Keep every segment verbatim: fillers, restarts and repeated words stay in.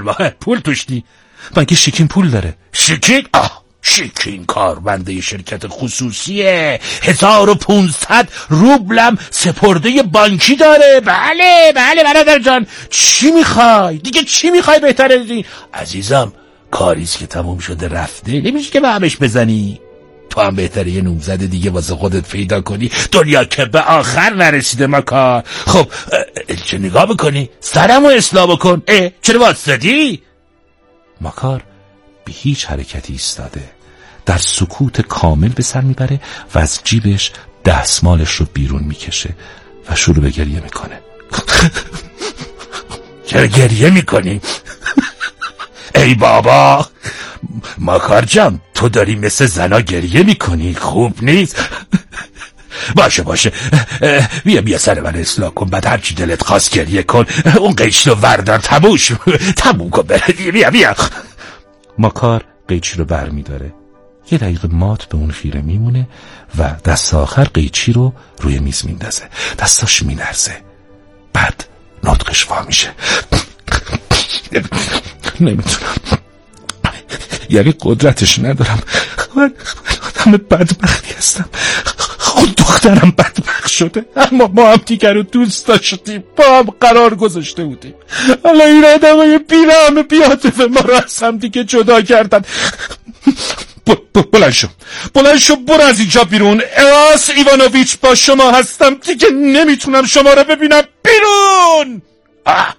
ماه پول توش نی. مگه شیکین پول داره؟ شیکین؟ آه شیکین کارمنده شرکت خصوصیه، هزار و پونصد روبلم سپرده بانکی داره. بله بله برادر جان، چی میخوای دیگه؟ چی میخوای بهتره دی؟ عزیزم کاریست که تموم شده رفته، نمیشه که به همش بزنی. تو هم بهتره یه نومزد دیگه واسه خودت پیدا کنی، دنیا که به آخر نرسیده مکار. خب چه نگاه بکنی؟ سرمو اصلاح بکن. اه چرا واسدی؟ مکار به هیچ حرکتی ایستاده، در سکوت کامل به سر میبره و از جیبش دستمالش رو بیرون میکشه و شروع به گریه میکنه. چرا گریه میکنی؟ ای بابا مکار جان، تو داری مثل زنا گریه میکنی، خوب نیست. باشه باشه بیا بیا سر من اصلاح کن، بعد هرچی دلت خواست گریه کن. اون قیچی رو وردار، تموش تموم کن بره. بیا بیا. مکار قیچی رو بر میداره، یه دقیقه مات به اون خیره میمونه و دست آخر قیچی رو روی میز میندازه. دستاش مینرزه، بعد نطقش وا میشه. نمیتونم، یعنی قدرتش ندارم. من آدم بدبختی هستم. خود دخترم بدبخت شده، اما ما هم دیگر رو دوست داشتیم، با هم قرار گذاشته بودیم. حالا این آدم های بیرحم بی‌عاطفه ما رو از هم دیگه جدا کردن. بلند شو بلند شو برو از اینجا بیرون. اراس ایوانوویچ با شما هستم، دیگه نمیتونم شما رو ببینم. بیرون. آه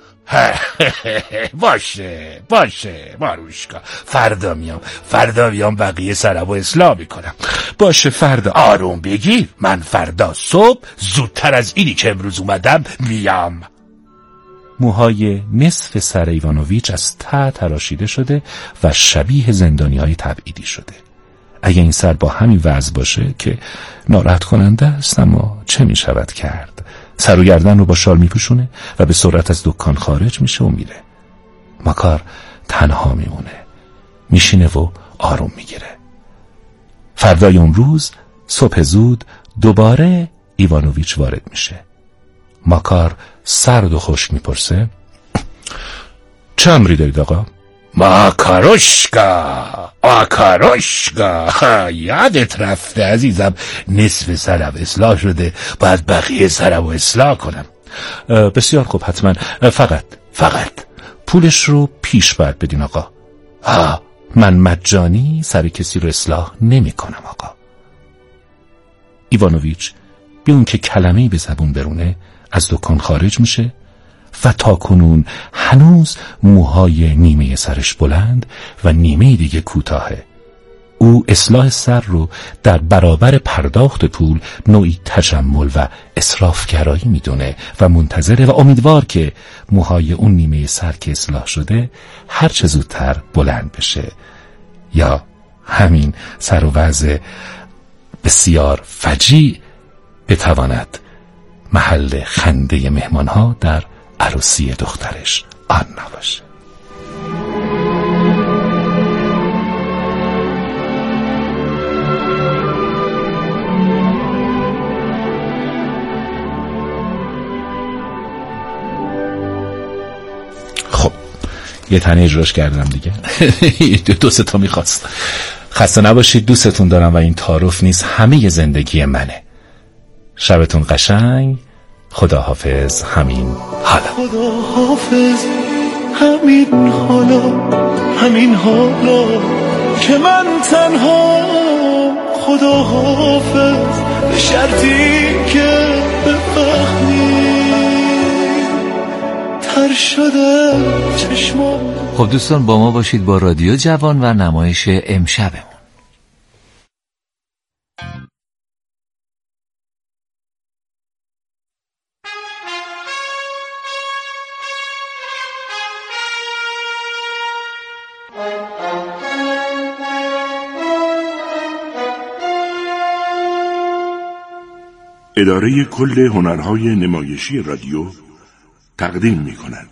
باشه باشه ماروشکا، فردا میام فردا میام بقیه سرمو اصلاح میکنم. باشه فردا. آروم بگیر، من فردا صبح زودتر از اینی که امروز اومدم میام. موهای نصف سر ایوانوویچ از ته تراشیده شده و شبیه زندانی های تبعیدی شده. اگه این سر با همین وضع باشه که ناراحت کننده است، اما چه می شود کرد؟ سر و گردن رو با شال می پوشونه و به سرعت از دکان خارج میشه و میره. مکار تنها میمونه، میشینه و آروم میگیره. فردای اون روز صبح زود دوباره ایوانوویچ وارد میشه. مکار سرد و خشک میپرسه: چه امری دارید آقا؟ ماکاروشکا ماکاروشکا یادت رفته عزیزم، نصف سرم اصلاح شده، باید بقیه سرم اصلاح کنم. بسیار خوب، حتما. فقط فقط پولش رو پیش باید بدین آقا. ها من مجانی سر کسی رو اصلاح نمی کنم آقا. ایوانوویچ بی اون که کلمه‌ای به زبون برونه از دکان خارج میشه و تا کنون هنوز موهای نیمه سرش بلند و نیمه دیگه کوتاهه. او اصلاح سر رو در برابر پرداخت پول نوعی تجمل و اسرافگرایی میدونه و منتظره و امیدوار که موهای اون نیمه سر که اصلاح شده هر چه زودتر بلند بشه، یا همین سر و وضع بسیار فجیع بتواند محل خنده مهمانها در عروسی دخترش آن نباشه. خب یه تنه اجراش کردم دیگه. دو سه تا میخواست. خسته نباشید، دوستتون دارم و این تعارف نیست، همه زندگی منه. شبتون قشنگ. خداحافظ. همین حالا. خداحافظ همین حالا، همین حالا که من تنها. خداحافظ به شرطی که بفهمی تر شده چشمام. خب دوستان با ما باشید با رادیو جوان و نمایش امشبمون. اداره کل هنرهای نمایشی رادیو تقدیم می کند.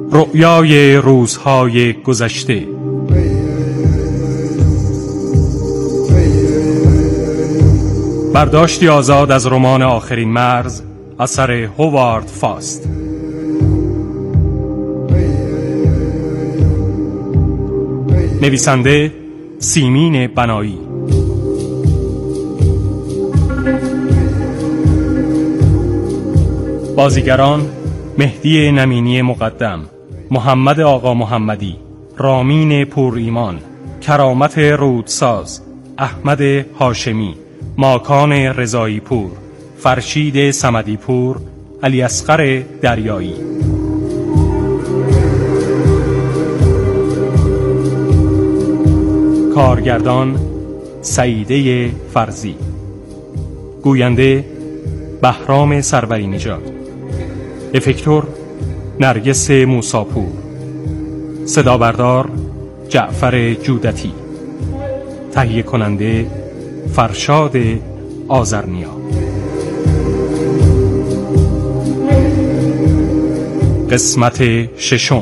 رؤیای روزهای گذشته. برداشتی آزاد از رمان آخرین مرز اثر هوارد فاست. نویسنده سیمین بنایی. بازیگران مهدی نمینی مقدم، محمد آقا محمدی، رامین پور ایمان، کرامت رودساز، احمد هاشمی، ماکان رضایی پور، فرشید صمدی پور، علی اصغر دریایی. کارگردان سعیده فرزی. گوینده بهرام سروری نژاد. افکتور نرگس موساپور. صدا بردار جعفر جودتی. تهیه کننده فرشاد آذرنیا. قسمت ششم.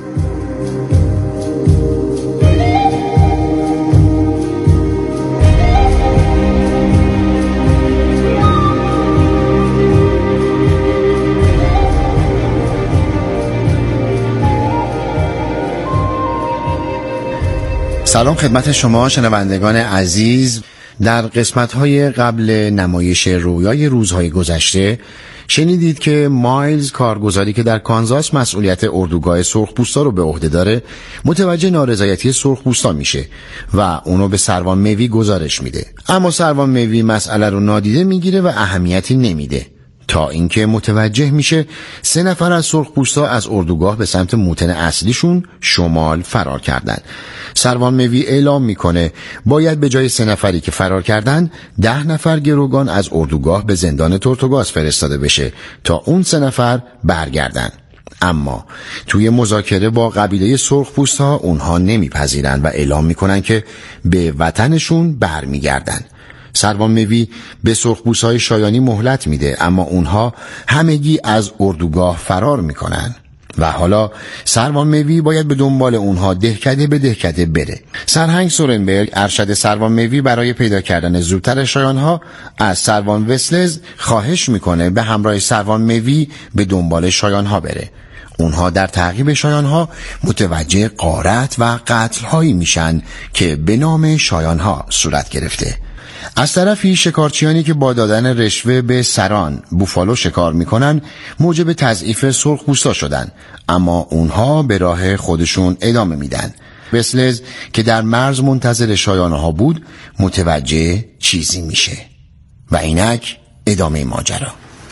سلام خدمت شما شنوندگان عزیز. در قسمت‌های قبل نمایش رویای روزهای گذشته شنیدید که مایلز، کارگزاری که در کانزاس مسئولیت اردوگاه سرخپوستا رو به عهده داره، متوجه نارضایتی سرخپوستا میشه و اونو به سروان موی گزارش میده. اما سروان موی مسئله رو نادیده میگیره و اهمیتی نمیده تا اینکه متوجه میشه سه نفر از سرخپوستا از اردوگاه به سمت موطن اصلیشون شمال فرار کردن. سروان موی اعلام میکنه باید به جای سه نفری که فرار کردن ده نفر گروگان از اردوگاه به زندان تورتوگاس فرستاده بشه تا اون سه نفر برگردن. اما توی مذاکره با قبیله سرخپوست‌ها اونها نمیپذیرن و اعلام میکنن که به وطنشون برمیگردن. سروان موی به سرخپوست‌های شایانی مهلت میده، اما اونها همگی از اردوگاه فرار میکنن و حالا سروان موی باید به دنبال اونها دهکده به دهکده بره. سرهنگ سورنبرگ، ارشد سروان موی، برای پیدا کردن زودتر شایانها از سروان وسلز خواهش میکنه به همراه سروان موی به دنبال شایانها بره. اونها در تعقیب شایانها متوجه غارت و قتل‌هایی میشن که به نام شایانها صورت گرفته. از طرفی شکارچیانی که با دادن رشوه به سران بوفالو شکار میکنن موجب تضعیف سرخپوستا شدن، اما اونها به راه خودشون ادامه میدن. وسلز که در مرز منتظر شایانها بود متوجه چیزی میشه و اینک ادامه ماجرا.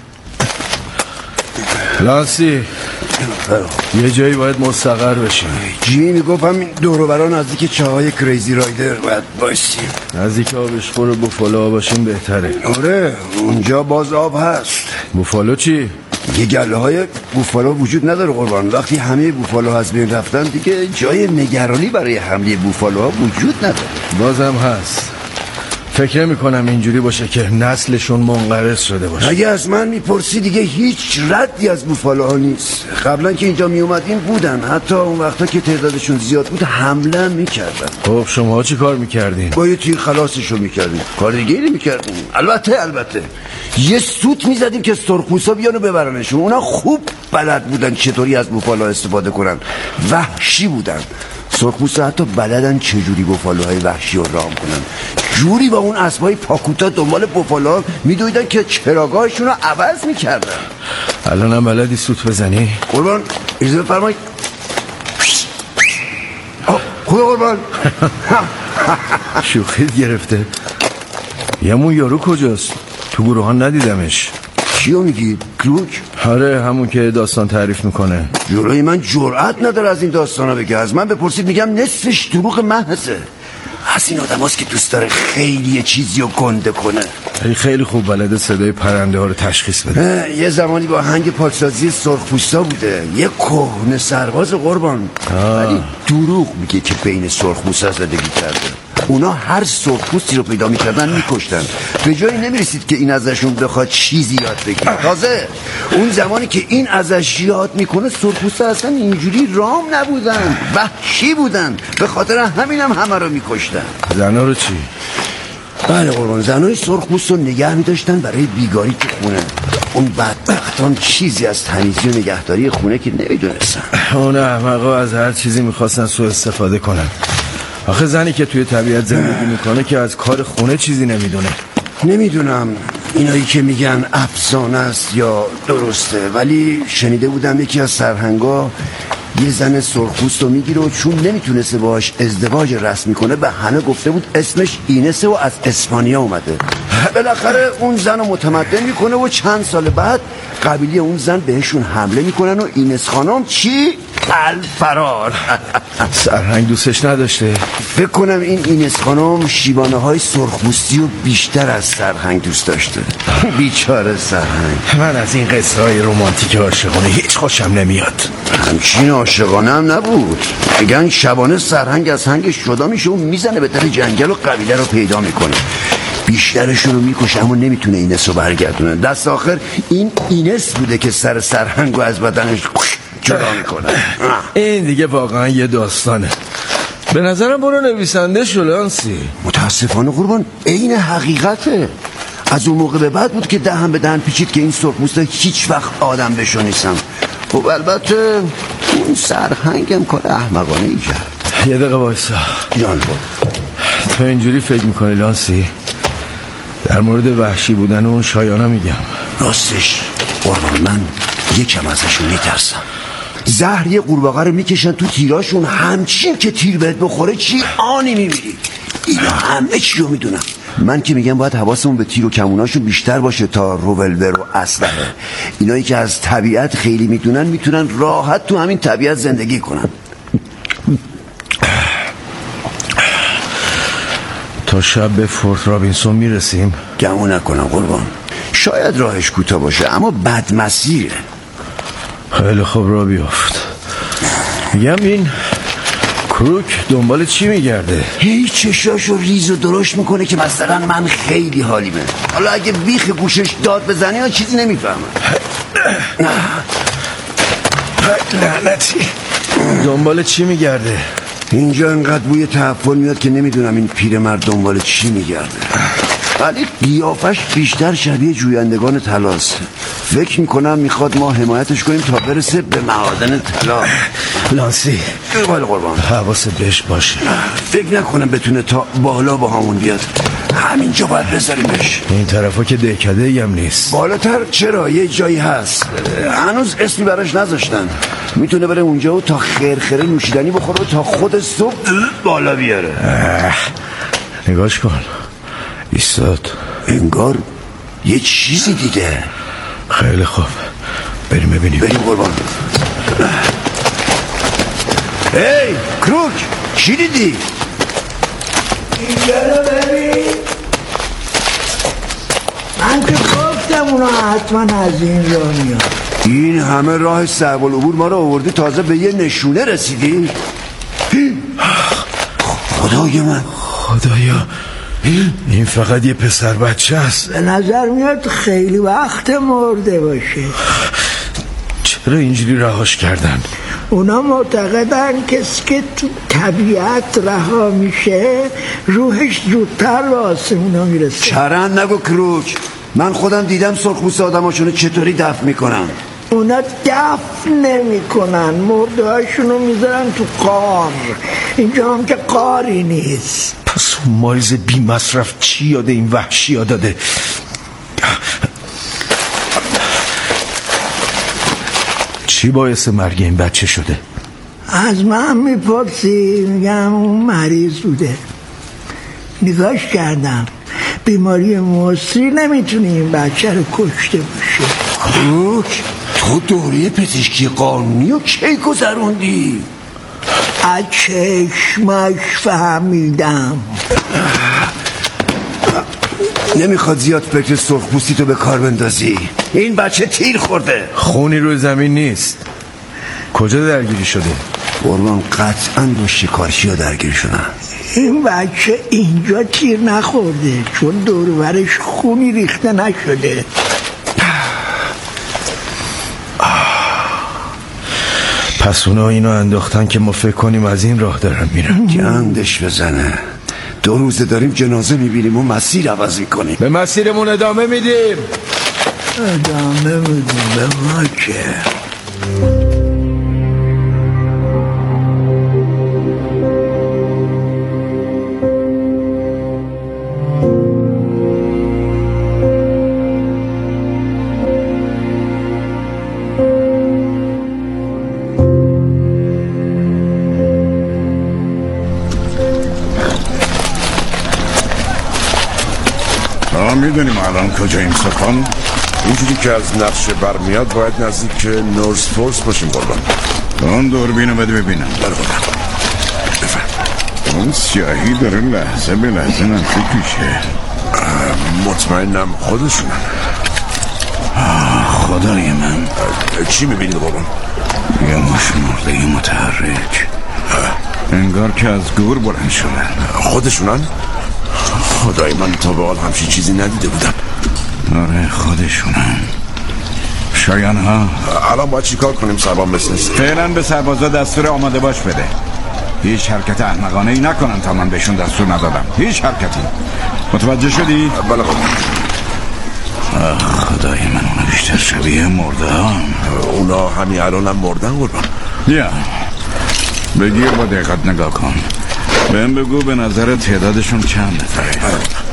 لانسی یه جایی باید مستقر بشیم. جی میگفتم این دور و برا نزدیک چاهای کریزی رایدر باید باشیم. نزدیک آبشخور و بوفالو باشیم بهتره. آره اونجا باز آب هست. بوفالو چی؟ یه گله های بوفالو وجود نداره قربان. وقتی همه بوفالو از بین رفتن دیگه جای نگرانی برای حمله بوفالوها وجود نداره. بازم هست. فکر میکنم اینجوری باشه که نسلشون منقرض شده باشه. اگه از من میپرسی دیگه هیچ ردی از بوفالوها نیست. قبلا که اینجا میومدیم بودن، حتی اون وقتا که تعدادشون زیاد بود حمله میکردن. خب شما چی کار میکردین؟ با یه تیر خلاصشو میکردیم، کار دیگه نمیکردیم. البته البته یه سوت میزدیم که سرخپوستا بیانو ببرنشون. اونا خوب بلد بودن چطوری از بوفالوها استفاده کنن، وحشی بودن. سرخپوستا حتی بلدن چجوری بوفالوهای وحشی رو رام کنن. جوری با اون اسبای پاکوتا دنبال بوفالوها میدویدن که چراگاهشون رو عوض میکردن. الان هم بلدی سوت بزنی؟ قربان اجازه بفرمایید. خوبه قربان. شوخیت گرفته. یمون یارو کجاست؟ تو گروه ها ندیدمش. چیو میگی؟ کلوک؟ آره همون که داستان تعریف میکنه. جلوی من جرأت نداره از این داستانا بگه. از من بپرسید میگم نصفش دروغ محضه. از این آدم هست که دوست داره خیلی چیزی رو گنده کنه. خیلی خوب بلده صدای پرنده ها رو تشخیص بده. یه زمانی با هنگ پاکسازی سرخپوستا بوده، یه کهنه سرباز قربان. ولی دروغ میگه که بین سرخپوستا زندگی کرده. اونا هر سرخپوستی رو پیدا میکردن میکشتن. به جایی نمیرسید که این ازشون بخواد چیزی یاد بگیره. تازه اون زمانی که این ازش یاد میکنه سرخپوستا اصلا اینجوری رام نبودن، وحشی بودن. به خاطر همینم هم همه رو میکشتن. زنا رو چی؟ بله قربان، زنای سرخپوست رو نگه میداشتن برای بیگاری تو خونه. اون بدبختان چیزی از تمیزی و نگهداری خونه که نمیدونستن. اون احمقا از هر چیزی میخواستن سوء استفاده کنن. آخه زنی که توی طبیعت زندگی میکنه که از کار خونه چیزی نمیدونه. نمیدونم اینایی که میگن افسانه است یا درسته، ولی شنیده بودم یکی از سرهنگا یه زن سرخپوست رو میگیره و چون نمیتونسته باش ازدواج رسمی کنه به همه گفته بود اسمش اینسه و از اسپانیا اومده. بالاخره اون زن رو متمدن میکنه و چند سال بعد قبیله اون زن بهشون حمله میکنن و اینس خانم چی؟ الفرار. سرهنگ دوستش نداشته. فکر کنم این اینس خانم شیوانه های سرخپوستی رو بیشتر از سرهنگ دوست داشته. بیچاره سرهنگ. من از این قصه های رومانتیک عاشقانه هیچ خوشم نمیاد. همچین عاشقانه هم نبود. میگن شبانه سرهنگ از هنگش جدا میشه و میزنه به در جنگل و قبیله رو پیدا میکنه. بیشترشون رو میکشه اما نمیتونه اینس رو برگردونه. دست آخر این اینس بوده که سر سرهنگ رو از بدنش جدا میکنه. این دیگه واقعا یه داستانه. به نظرم برو نویسنده شلانسی. متاسفانه قربان عین حقیقته. از اون موقع به بعد بود که دهن به دهن پیچید که این سرخپوستا هیچ وقت آدم بشو نیستم. خب البته اون سرهنگم کار احمقانه ای کرد. یه دقیقه وایسا جان بود. تو اینجوری فکر میکنی لانسی؟ در مورد وحشی بودن اون شایانا میگم. راستش قربان من یکم ازشون میترسم. زهر یه قورباغه رو میکشن تو تیراشون، همچین که تیر بهت بخوره چی آنی میمیری. اینا همه چی رو میدونم. من که میگم باید حواسمون به تیر و کموناشون بیشتر باشه تا رولور و اسلحه. اینایی که از طبیعت خیلی میدونن میتونن راحت تو همین طبیعت زندگی کنن. تا شب به فورت رابینسون میرسیم؟ گمون نکنم قربان. شاید راهش کوتاه باشه اما بد مسیره. خیلی خوب را بیافت. میگم این کروک دنبال چی میگرده؟ هی چشاشو ریز و درشت میکنه که مثلا من خیلی حالیمه. حالا اگه بیخ گوشش داد بزنی ها چیزی نمیفهمم. لعنتی دنبال چی میگرده؟ اینجا انقدر بوی تحفل میاد که نمیدونم این پیرمرد دنبال چی میگرده، ولی قیافش بیشتر شبیه جویندگان طلاست. فکر میکنم میخواد ما حمایتش کنیم تا برسه به معادن طلا. لانسی بله قربان، حواست بهش باشه. فکر نکنم بتونه تا بالا با همون بیاد. همینجا باید بذاریمش. این طرفا که دهکده ای هم نیست. بالاتر چرا یه جایی هست، هنوز اسمی براش نذاشتن. میتونه بره اونجا و تا خرخره نوشیدنی بخوره و تا خود صبح بالا بیاره. نگاش کن، ایستاد. انگار یه چیزی دیده. خیلی خوب، بریم ببینیم. بریم قربان. هی کروک، چی دیدی؟ اینجا رو ببین. من که گفتم اونا حتما از این راه میاد. این همه راه صعب العبور ما رو آوردی تازه به یه نشونه رسیدی؟ خدای من، خدایا این فقط یه پسر بچه است. به نظر میاد خیلی وقت مرده باشه. چرا اینجوری رهاش کردن؟ اونا معتقدن کسی که تو طبیعت رها میشه روحش زودتر به آسمونا میرسه. چرند نگو کروک، من خودم دیدم سرخپوست آدماشونو چطوری دفن میکنن. اونا دفن نمی کنن، مرده هاشونو میذارن تو قار. اینجا هم که قاری نیست. پس اون مایز بی مصرف چی یاده این وحشی ها داده؟ چی باعث مرگ این بچه شده؟ از من میپرسی؟ میگم اون مریض بوده. نگاش کردم، بیماری مصری نمیتونه این بچه رو کشته باشه. کروک، تو دوره پزشکی قانونی و کی گذروندی؟ از چشمش فهمیدم. نمیخواد زیاد فکر سرخپوستی تو به کار بندازی. این بچه تیر خورده. خونی روی زمین نیست. کجا درگیری شده؟ قربان قطعا با شکارچی ها درگیر شدن. این بچه اینجا تیر نخورده چون دور و برش خونی ریخته نشده. پس اونا اینو انداختن که ما فکر کنیم از این راه دارن میرن. گندش بزنه. دو روزه داریم جنازه میبینیم و مسیر عوض میکنیم. به مسیرمون ادامه میدیم. ادامه میدیم به ما که میدونیم الان کجاییم سپان؟ اینجوری که از نقشه برمیاد باید نزدیک نورس فورس باشیم قربان. اون دوربینو بده ببینم. بله قربان. بفرم. اون سیاهی داره لحظه به لحظه نزدیک میشه. مطمئنم خودشونن. خدای من. چی میبینید قربان؟ یه ماش مرده متحرک. انگار که از گور بلند شدن. خودشونن؟ خدای من تا به حال همچین چیزی ندیده بودم. آره خودشونن. شایان ها الان باید چی کار کنیم سربان بسنس؟ فعلا به سربازا دستور آماده باش بده. هیچ حرکت احمقانه ای نکنن تا من بهشون دستور ندادم. هیچ حرکتی. متوجه شدی؟ بله قربان. خدای من اونا بیشتر شبیه مرده ها. اونا همین الان هم مردن قربان. یا بگیر با دقت نگاه کن. بهم بگو به نظر تعدادشون چند نفره؟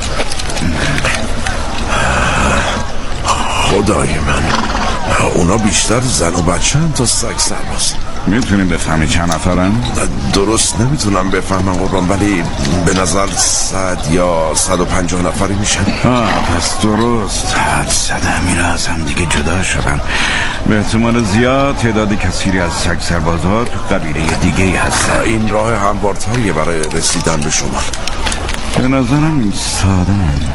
خدای من اونا بیشتر زن و بچه هم تا سگ سرباز. میتونیم بفهمی چند نفرن؟ درست نمیتونم بفهمم قربان ولی به نظر صد یا صد و پنجاه نفری میشن. آه پس درست حد صد همین از هم دیگه جدا شدن. به احتمال زیاد تعداد کثیری از سگ سربازها تو قبیله دیگه ای هستن. این راه هموارتریه برای رسیدن به شما. به نظرم این ساده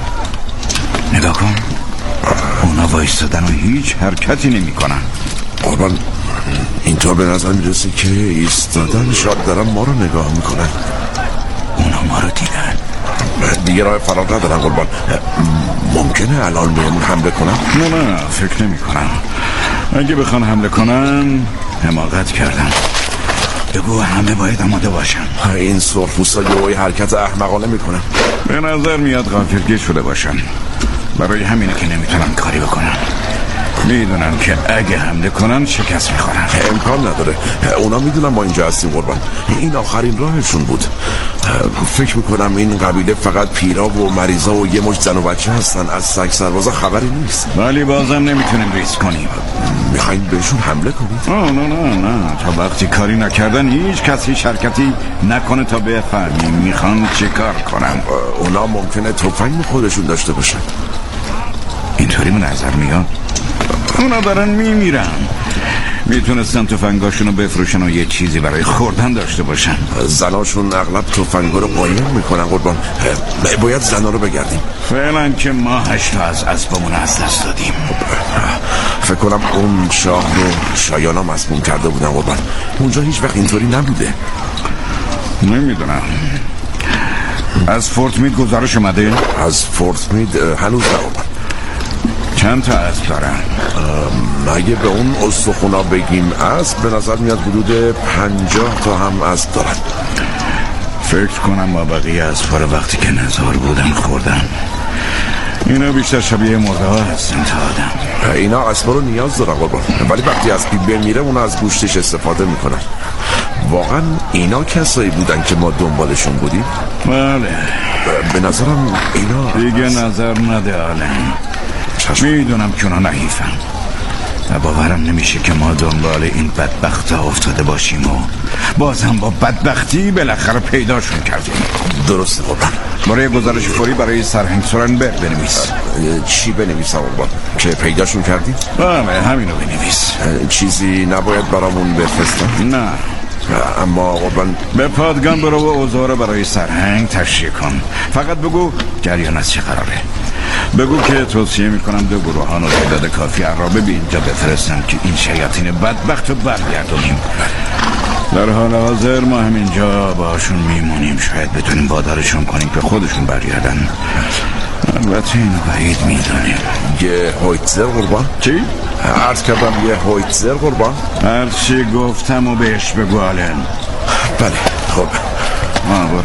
نگاه کن. اونا وایستادن و هیچ حرکتی نمی کنن. قربان اینطور به نظر میرسه که ایستادن شاید دارن ما رو نگاه میکنن. اونا ما رو دیدن. دیگه راه فرار ندارن قربان. ممکنه الان بهمون حمله کنن؟ نه نه فکر نمی کنم. اگه بخوان حمله کنن حماقت کردن. بگو همه باید آماده باشن. این سرخپوستا یهویی حرکت احمقانه میکنن. به نظر میاد غافلگیر شده باشن. برای همینه که نمیتونن کاری بکنن. میدونن که اگه حمله کنن شکست میخورن. امکان نداره. اونا میدونن ما اینجا هستیم قربان. این آخرین راهشون بود. فکر میکنم این قبیله فقط پیرا و مریضا و یه مشت زن و بچه هستن. از سگ سربازا خبری نیست. ولی بازم نمیتونیم ریسک کنیم. میخواین بهشون حمله کنید؟ نه نه نه نه تا وقتی کاری نکردن هیچ کسی شرکتی نکنه تا بفهمیم میخوان چه کار کنن. اونا ممکنه تفنگ خودشون داشته باشن. اینطوری به نظر میاد. اونا دارن میمیرن. میتونستن تفنگاشون رو بفروشن و یه چیزی برای خوردن داشته باشن. زناشون اغلب تفنگا رو قایم میکنن قربان. باید زنا رو بگردیم. فعلا که ما هشتا از اسبمون از دست دادیم. فکر کنم اون شاه رو شایانا مسموم کرده بودن قربان. اونجا هیچ وقت اینطوری نبوده. نمیدونم. از فورت مید گزارش اومده؟ از فورت مید هنوز نه قربان. چند تا اسب دارن؟ اگه به اون استخونا بگیم اسب به نظر میاد حدود پنجاه تا هم اسب دارن. فکر کنم با بقیه اسبا رو وقتی که نزار بودن خوردن. اینا بیشتر شبیه مرده ها هستن تا آدم. اینا اسبا رو نیاز دارن قربان. ولی وقتی اسبی بمیره اونا از گوشتش استفاده میکنن. واقعا اینا کسایی بودن که ما دنبالشون بودیم؟ بله. به نظرم اینا دیگه نظر نده آلن. میدونم که اونا نحیفن و باورم نمیشه که ما دنبال این بدبخت ها افتاده باشیم و بازم با بدبختی بالاخره پیداشون کردیم. درسته قربان. برای گزارش فوری برای سرهنگ سورنبرگ بنویس. چی بنویسم قربان؟ که پیداشون کردیم؟ بله همینو بنویس. چیزی نباید برامون بفرستن؟ نه اما قربان به پادگان برو و اوضاع رو برای سرهنگ تشریح کن. فقط بگو جریان از چه قراره. بگو که توصیه میکنم دو گروهان و تعداد کافی عرابه به اینجا بفرستن که این شیاطین بدبخت رو برگردونیم. در حال حاضر ما همینجا باشون میمونیم، شاید بتونیم وادارشون کنیم که خودشون برگردن. البته اینو بعید میدونیم. یه هویتزر قربان؟ چی؟ عرض کردم یه هویتزر قربان. هرچی گفتم و بهش بگو آلن. بله خب ما برو.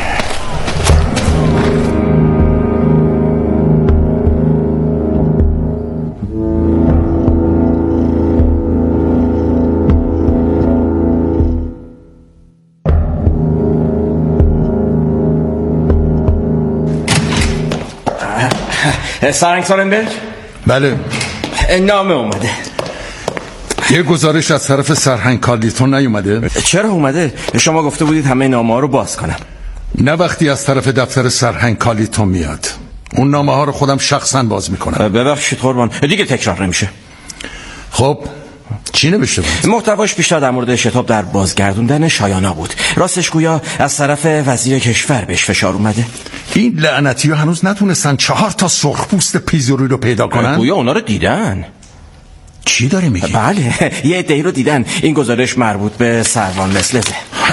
سرنگ سارنبرگ؟ بله. نامه اومده. یه گزارش از طرف سرهنگ کارلیتون نیومده؟ چرا اومده؟ شما گفته بودید همه نامه ها رو باز کنم. نه وقتی از طرف دفتر سرهنگ کارلیتون میاد. اون نامه ها رو خودم شخصا باز میکنم. ببخشید قربان، دیگه تکرار نمیشه. خب چی نوشته بود؟ محتواش بیشتر در مورد شتاب در بازگردوندن شایانا بود. راستش گویا از طرف وزیر کشور بهش فشار اومده. این لعنتی ها هنوز نتونستن چهار تا سرخپوست پیزوری رو پیدا کنن؟ گویا اونا رو دیدن. چی داری میگی؟ بله یه عده‌ای رو دیدن. این گزارش مربوط به سروان مسلزه.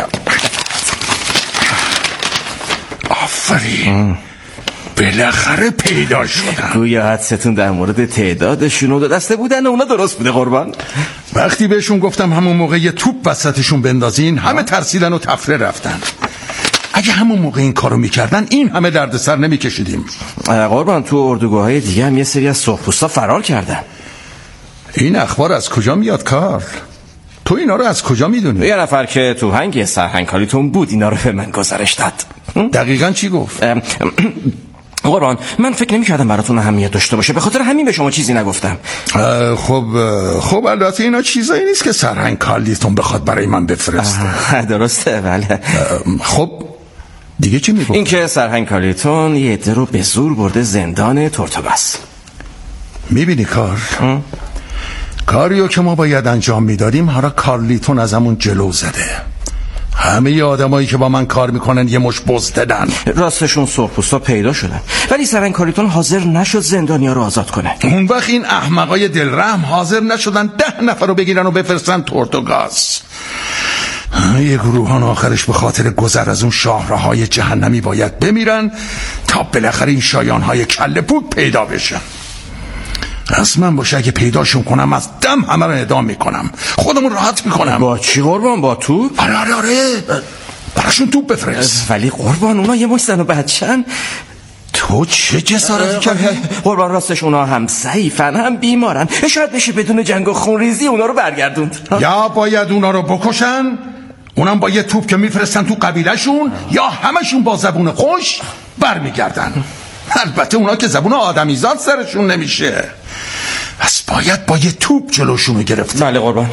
آفرین، بالاخره پیدا شدن. گویا حدستون در مورد تعدادشون و دسته بودن اونا درست بوده قربان. وقتی بهشون گفتم همون موقع یه توپ وسطشون بندازین، همه ترسیدن و تفره رفتن. اگه همون موقع این کارو میکردن این همه دردسر نمیکشیدیم. قربان تو اردوگاه‌های دیگه هم یه سری از سرخپوستا فرار کردن. این اخبار از کجا میاد کارل؟ تو اینا رو از کجا میدونی؟ یه نفر که تو هنگ سرهنگ کارلیتون بود اینا رو به من گزارش داد. دقیقاً چی گفت؟ قربان من فکر نمی کردم براتون اهمیت داشته باشه، به خاطر همین به شما چیزی نگفتم. خب خب البته اینا چیزایی نیست که سرهنگ کارلیتون بخواد برای من بفرسته. درسته بله. خب دیگه چی میگفت؟ این که سرهنگ کارلیتون یه عده رو به زور برده زندان تورتوگاس. میبینی کار؟ کاریو که ما باید انجام میدادیم حالا کارلیتون از همون جلو زده. همه آدمایی که با من کار میکنن یه مش بزددن. راستشون سرخپوستا پیدا شدن ولی سرهنگ کارلیتون حاضر نشد زندانیا رو آزاد کنه. اون وقت این احمقای دلرحم حاضر نشدن ده نفر رو بگیرن و بفرستن تورتوگاس. یه گروهان آخرش به خاطر گذر از اون شاهراهای جهنمی باید بمیرن تا بالاخره این شایانهای کله پود پیدا بشن. از من باشه اگه پیداشون کنم از دم همه رو اعدام میکنم، خودمون راحت میکنم. با چی قربان؟ با توپ؟ آره آره آره براشون توپ بفرست. ولی قربان اونا یه مش زن و بچه‌ن. تو چه جسارتی کردی؟ قربان راستش اونا هم ضعیفن هم بیمارن، شاید بشه بدون جنگ و خونریزی اونا رو برگردوند. یا باید اونا رو بکشن، اونم با یه توپ که میفرستن تو قبیلهشون، یا همشون با زبون خوش برمیگردن. البته اونا که زبون آدمیزاد سرشون نمیشه، پس باید با یه توپ جلوشونو گرفت. بله قربان.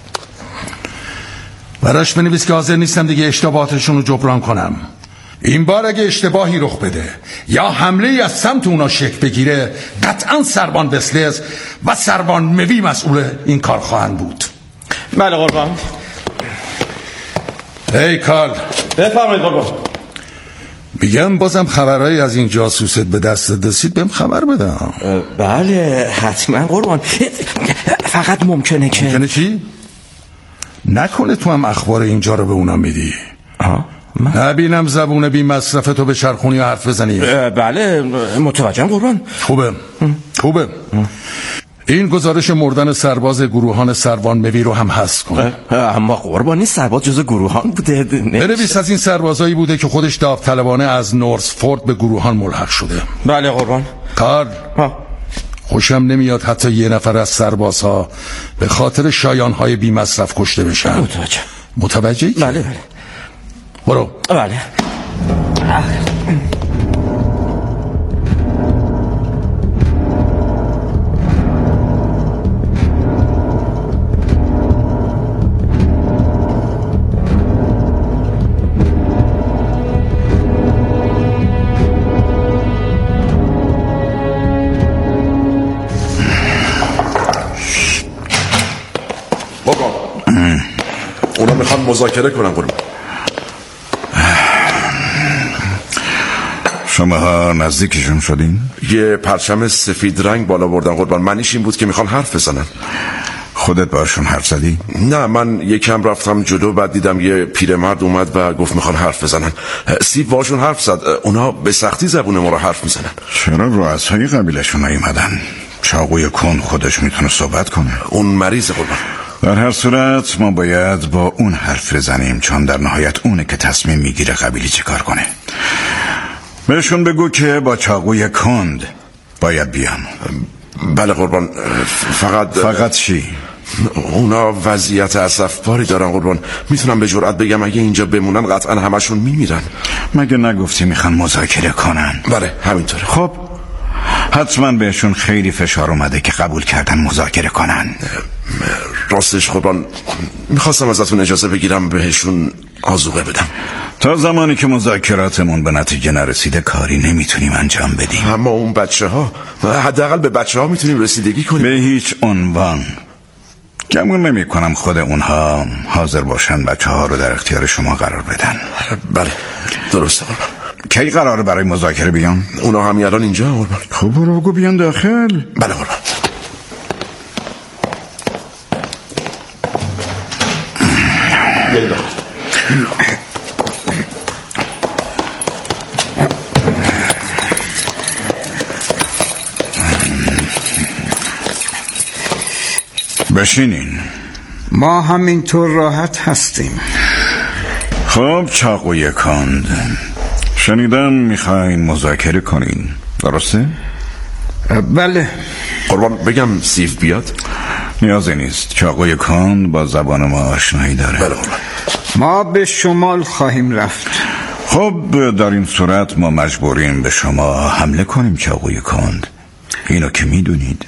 براش بنویس که حاضر نیستم دیگه اشتباهاتشون رو جبران کنم. این بار اگه اشتباهی رخ بده یا حمله ای از سمت اونا شکل بگیره، قطعا سروان وسلز و سروان موی مسئول این کار خواهند بود. بله قربان. هی کارل بفرمایید قربان. میگم بازم خبرهایی از این جاسوست به دست رسید بهم خبر بدم. بله حتما قربان. فقط ممکنه که ممکنه چی؟ نکنه تو هم اخبار اینجا رو به اونا میدی؟ آه من... نبینم زبون بی مصرف تو به چرخونی و حرف بزنی. بله متوجهم قربان. خوبه خوبه. این گزارش مردن سرباز گروهان سروان موی رو هم حذف کن. اما قربانی سرباز جز گروهان بوده. بنویس از این سربازایی بوده که خودش داوطلبانه از نورسفورد به گروهان ملحق شده. بله قربان. کار خوشم نمیاد حتی یه نفر از سربازها به خاطر شایانهای بی مصرف کشته بشن. متوجه. متوجهی؟ بله بله. برو. بله. اونا میخوان مذاکره کنن قربان. شما نزدیکشون شدین؟ یه پرچم سفید رنگ بالا بردن قربان، معنیش این بود که میخوان حرف بزنن. خب خودت باشون حرف زدی؟ نه، من یکم رفتم جلو، بعد دیدم یه پیرمرد اومد و گفت میخوان حرف بزنن. سیب باشون حرف زد. اونا به سختی زبون ما رو حرف میزنن. چرا رؤسای قبیلشون نیومدن؟ چاقوی کن خودش میتونه صحبت کنه. اون مریض قربان. در هر صورت ما باید با اون حرف بزنیم، چون در نهایت اونه که تصمیم میگیره قبیلی چه کار کنه. بهشون بگو که با چاقوی کند باید بیان. بله قربان. فقط فقط چی؟ اونا وضعیت اسفباری دارن قربان. میتونم به جرئت بگم اگه اینجا بمونن قطعا همشون میمیرن. مگه نگفتی میخوان مذاکره کنن؟ بله همینطوره. خب حتما بهشون خیلی فشار اومده که قبول کردن مذاکره کنن. راستش قربان میخواستم ازتون اجازه بگیرم بهشون آذوقه بدم. تا زمانی که مذاکراتمون به نتیجه نرسیده کاری نمیتونیم انجام بدیم. اما اون بچه ها، حداقل به بچه ها میتونیم رسیدگی کنیم. به هیچ عنوان. گمون نمی کنم خود اونها حاضر باشن بچه ها رو در اختیار شما قرار بدن. بله درسته قربان. کی قراره برای مذاکره بیان؟ اونا همین الان اینجا قربان. خب برو بگو بیان داخل. بله قربان. بشینین. ما همینطور راحت هستیم. خب چاقوی کند، شنیدم میخواین مذاکره کنین، درسته؟ بله قربان. بگم سیف بیاد؟ نیازی نیست. چاقوی کند با زبان ما آشنایی داره. بله قربان. ما به شمال خواهیم رفت. خب در این صورت ما مجبوریم به شما حمله کنیم چاقوی کند. اینو که میدونید.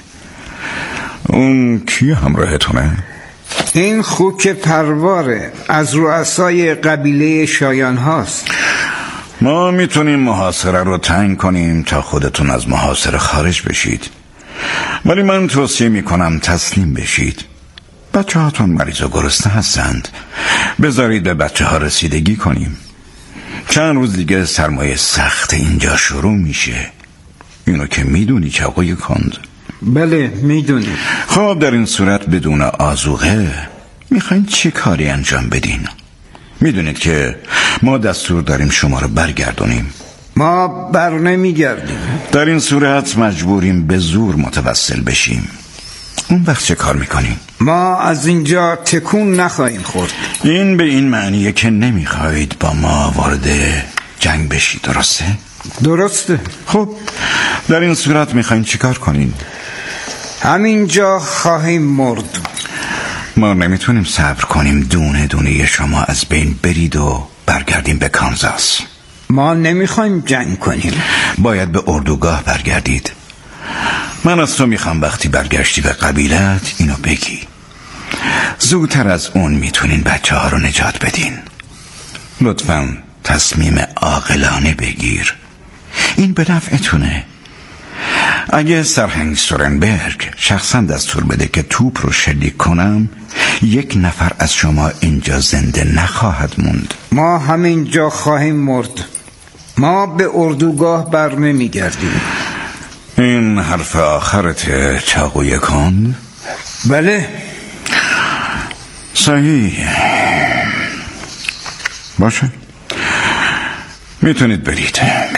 اون کی همراهتونه؟ این خوک پرواره، از رؤسای قبیله شایان هاست. ما میتونیم محاصره رو تنگ کنیم تا خودتون از محاصره خارج بشید، ولی من توصیه میکنم تسلیم بشید. بچه هاتون مریض و گرسنه هستند، بذارید به بچه ها رسیدگی کنیم. چند روز دیگه سرمایه سخت اینجا شروع میشه. اینو که میدونی چاقوی کند؟ بله میدونیم. خب در این صورت بدون آذوقه میخواین چه کاری انجام بدین؟ میدونید که ما دستور داریم شما رو برگردونیم. ما بر نمیگردیم. در این صورت مجبوریم به زور متوسل بشیم. اون وقت چه کار میکنیم؟ ما از اینجا تکون نخواهیم خورد. این به این معنیه که نمیخواهید با ما وارد جنگ بشید، درسته؟ درسته. خب در این صورت میخواین چی کار کنین؟ همینجا خواهیم مرد. ما نمیتونیم صبر کنیم دونه دونه شما از بین برید و برگردیم به کانزاس. ما نمیخوایم جنگ کنیم. باید به اردوگاه برگردید. من از تو میخوام وقتی برگشتی به قبیلت اینو بگی. زودتر از اون میتونین بچه ها رو نجات بدین. لطفاً تصمیم عاقلانه بگیر. این به نفعتونه. اگه سرهنگ سورنبرگ شخصا دستور بده که توپ رو شلیک کنم، یک نفر از شما اینجا زنده نخواهد موند. ما همینجا خواهیم مرد. ما به اردوگاه بر نمیگردیم. این حرف آخرت چاقوی کند؟ بله. صحیح باشه، میتونید برید.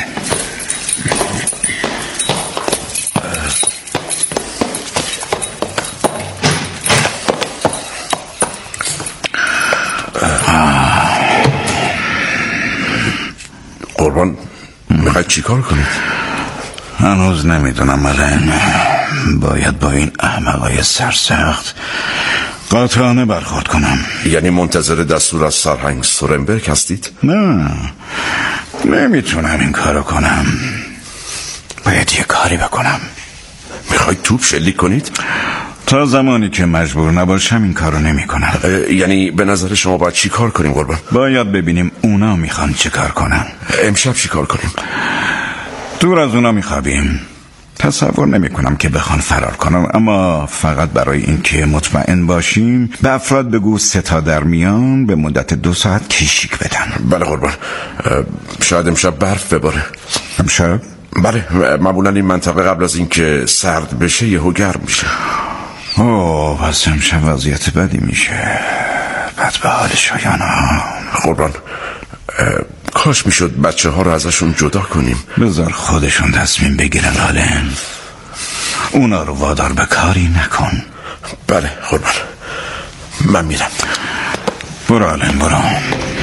قربان میخواید چی کار کنید؟ هنوز نمیدونم ملن. باید با این احمقای سرسخت قاطعانه برخورد کنم. یعنی منتظر دستور از سرهنگ سورنبرگ هستید؟ نه، نمیتونم این کارو کنم. باید یه کاری بکنم. میخواید توپ شلیک کنید؟ تا زمانی که مجبور نباشم این کارو نمی کنم. یعنی به نظر شما باید چی کار کنیم قربان؟ باید ببینیم اونا میخوان چی کار کنن. امشب چی کار کنیم؟ دور از اونا میخوابیم. تصور نمی کنم که بخوان فرار کنم، اما فقط برای اینکه مطمئن باشیم به افراد بگو سه تا در میان به مدت دو ساعت کشیک بدن. بله قربان. شاید امشب برف بباره. امشب؟ بله، معمولا این منطقه قبل از اینکه سرد بشه یهو گرم میشه. اوه پس امشب وضعیت بدی میشه. بد به حال شایانا. قربان کاش میشد بچه ها رو ازشون جدا کنیم. بذار خودشون تصمیم بگیرن لالن. اونا رو وادار به کاری نکن. بله قربان من میرم. برو لالن برو.